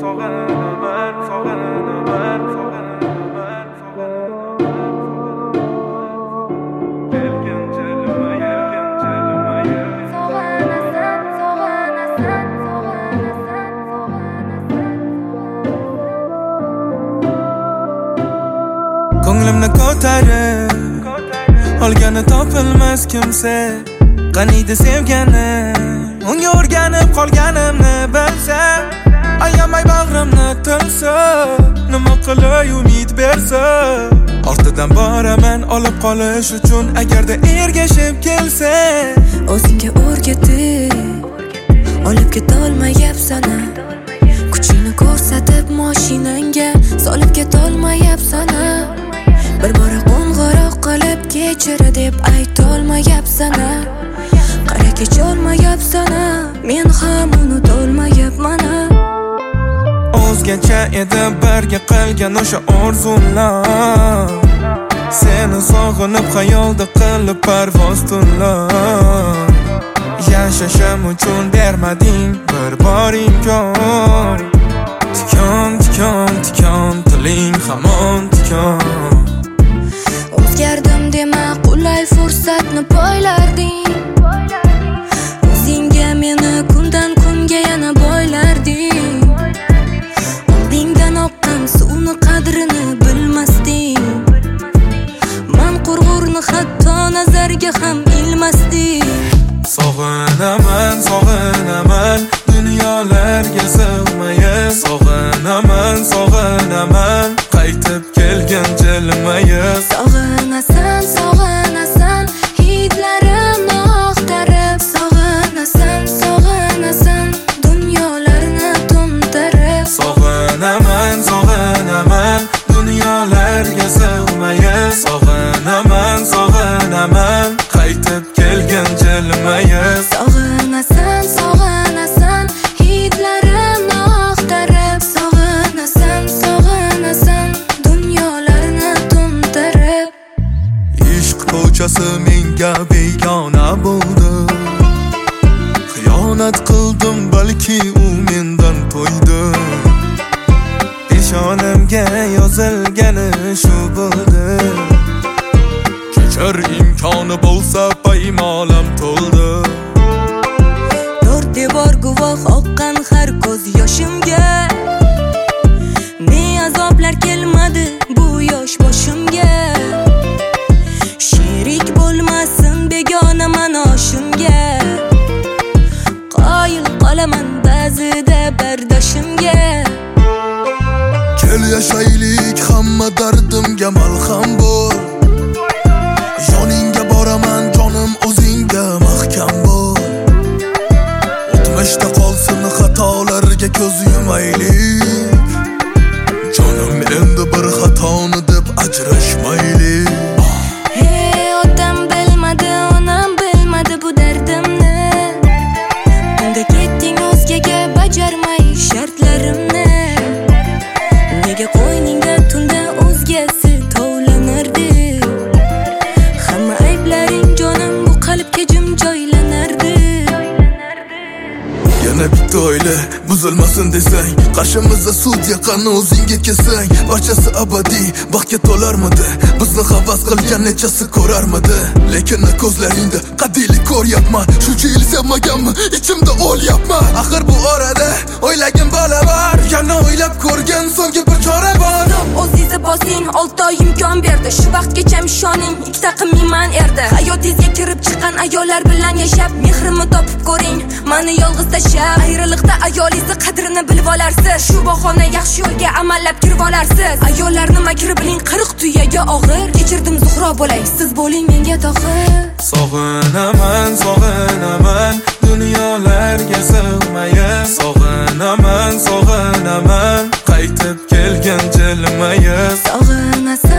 Ko'nglimni ko'tarib olgani topilmas kimsa qaniydi sevgani unga o'rganib qolganimni bilsa ayamay bag'rimni tilsa nima qilay umid bersa ortidan boraman olib qolish uchun agarda ergashib kelsa o'zingga o'rgatib olib ketolmayapsan kuchingni ko'rsatib mashinangga solib ketolmayapsan bir bora qo'ng'iroq qilib kechira deb aytolmayapsan qara kecholmayapsan men ham unutolmayapman o'zgacha edi birga qilgan o'sha orzular seni sog'inib xayolda qilib parvoz tunlar yashashim uchun bermading bir bor imkon tikon tikon tikon tiling hamon tikon o'zgardim dema qulay fursatni poylarding o'zingga meni kundan kunga yana boylarding oldingdan oqqan suvni qadrini bilmasding man qurg'urni hatto nazarga ham ilmasding sog'inaman sog'inaman dunyolarga sig'mayib sog'inaman sog'inaman qaytib kelgan jilmayib sog'inasan sog'inasan hidlarimni oqtarib sog'inasan sog'inasan dunyolarni to'ntarib sog'inaman sog'inaman dunyolarga sig'mayib sog'inaman sog'inaman qaytib kelgan jilmayib sog'inasan sog'inasan hidlarimni oqtarib sog'inasan sog'inasan dunyolarni to'ntarib ishq ko'chasi menga begona bo'ldi xiyonat qildim balki u mendan to'ydi peshonamga yozilgani shu bo'ldi kechir imkoni bo'lsa paymolam to'ldi to'rt devor guvoh oqqan har ko'z yoshimga ne azoblar kelmadi bu yosh boshimga sherik bo'lmasin begona manoshimga qoyil qolaman ba'zida bardoshimga kel yashaylik hamma dardimga malham bo'l yoningga boraman jonim o'zingga mahkam bo'l o'tmishda qolsin xatolarga ko'z yumaylik jonim endi bir xatoni deb ajrashmaylik otam bilmadi onam bilmadi bu dardimni unda ketding o'zgaga bajarmay shartlarimni nega qo'yningda tunda o'zgasi tovlanardi hamma ayblaring jonim bu qalbga jim joylanardi yana bitta oila buzilmasin desang qarshimizda sudya qani o'zingga kelsang barchasi abadiy baxtga to'larmidi bizni havas qilgan nechasi ko'rarmidi lekin ko'zlaringda qadiylik ko'ryapman shuncha yil sevmaganmi ichimda o'lyapman axir bu orada o'ylagin bola bor yana o'ylab ko'rgin so'nggi bir chora bor o'zingizni bosing 6 oy imkon berdi shu vaqtgacha ishoning ikkita qimman erdi hayotingizga kirib chiqqan ayollar bilan yashab mehrimni topib ko'ring mani yolg'iz tashlab ayriliqda ayolingizni qadrini bilib olarsiz shu bahona yaxshi yo'lga amallab kirib olarsiz ayollarni makri biling 40 tuyaga og'ir kechirdim zuhro bo'lay siz bo'ling menga tohir sog'inaman sog'inaman dunyolarga sig'mayib sog'inaman sog'inaman qaytib kelgan jilmayib sog'inasan